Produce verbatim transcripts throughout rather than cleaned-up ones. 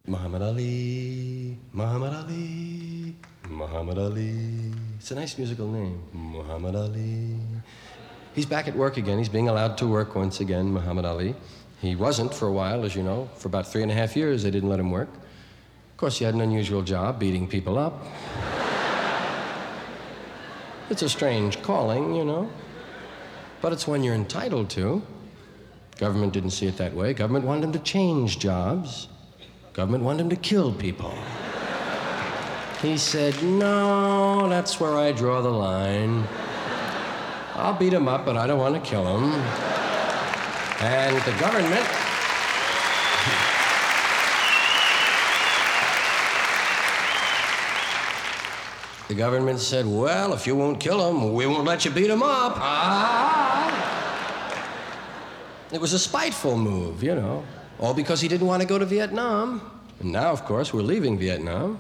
Muhammad Ali, Muhammad Ali, Muhammad Ali. It's a nice musical name, Muhammad Ali. He's back at work again. He's being allowed to work once again, Muhammad Ali. He wasn't for a while, as you know. For about three and a half years, they didn't let him work. Of course, he had an unusual job, beating people up. It's a strange calling, you know. But it's one you're entitled to. Government didn't see it that way. Government wanted him to change jobs. Government wanted him to kill people. He said, no, that's where I draw the line. I'll beat him up, but I don't want to kill him. And the government... The government said, well, if you won't kill him, we won't let you beat him up. Ah! It was a spiteful move, you know. All because he didn't want to go to Vietnam. And now, of course, we're leaving Vietnam.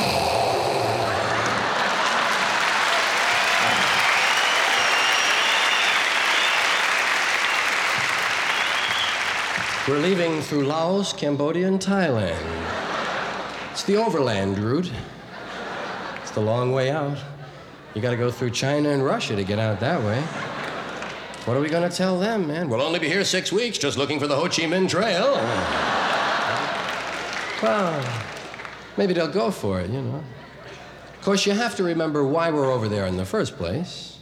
We're leaving through Laos, Cambodia, and Thailand. It's the overland route. It's the long way out. You gotta go through China and Russia to get out that way. What are we gonna tell them, man? We'll only be here six weeks just looking for the Ho Chi Minh Trail. Well, maybe they'll go for it, you know. Of course, you have to remember why we're over there in the first place.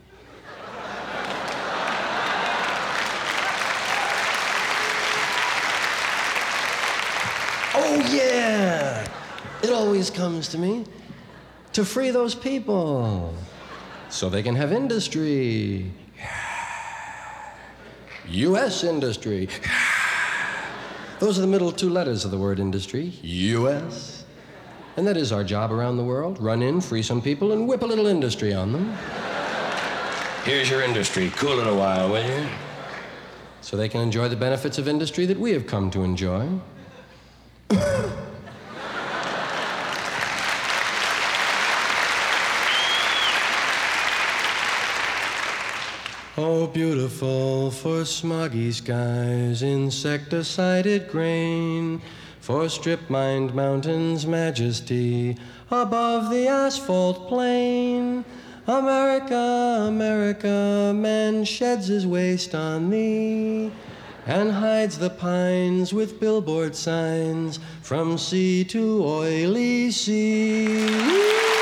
Oh, yeah! It always comes to me. To free those people. So they can have industry. U S industry. Those are the middle two letters of the word industry. U S. And that is our job around the world. Run in, free some people, and whip a little industry on them. Here's your industry. Cool it a while, will you? So they can enjoy the benefits of industry that we have come to enjoy. Oh, beautiful for smoggy skies, insecticided grain, for strip-mined mountains' majesty above the asphalt plain. America, America, man sheds his waste on thee and hides the pines with billboard signs from sea to oily sea.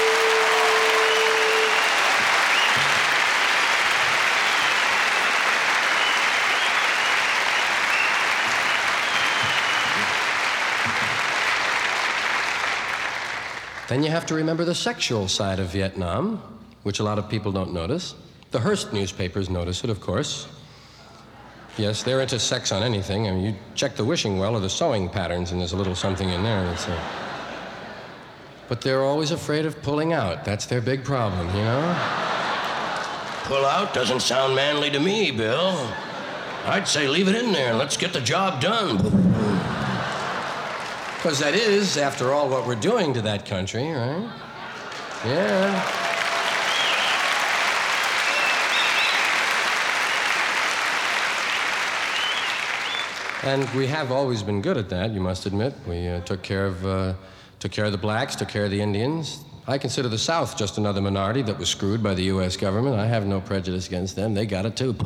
Then you have to remember the sexual side of Vietnam, which a lot of people don't notice. The Hearst newspapers notice it, of course. Yes, they're into sex on anything. I mean, you check the wishing well or the sewing patterns, and there's a little something in there. That's a... But they're always afraid of pulling out. That's their big problem, you know? Pull out doesn't sound manly to me, Bill. I'd say leave it in there and let's get the job done. Because that is, after all, what we're doing to that country, right? Yeah. And we have always been good at that, you must admit. We uh, took care of uh, took care of the blacks, took care of the Indians. I consider the South just another minority that was screwed by the U S government. I have no prejudice against them. They got it too.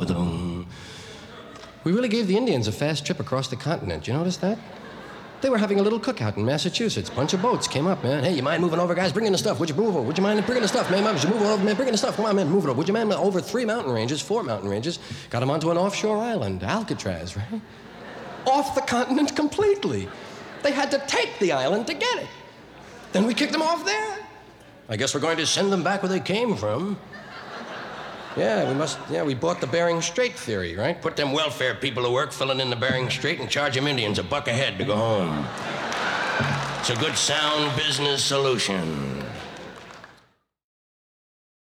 We really gave the Indians a fast trip across the continent. You notice that? They were having a little cookout in Massachusetts. A bunch of boats came up, man. Hey, you mind moving over, guys? Bring in the stuff. Would you move over? Would you mind bringing the stuff, man? Would you move over, man? Bring in the stuff. Come on, man. Move it over. Would you mind over three mountain ranges, four mountain ranges? Got them onto an offshore island, Alcatraz, right? Off the continent completely. They had to take the island to get it. Then we kicked them off there. I guess we're going to send them back where they came from. Yeah, we must, yeah, we bought the Bering Strait theory, right? Put them welfare people to work filling in the Bering Strait and charge them Indians a buck a head to go home. It's a good, sound business solution.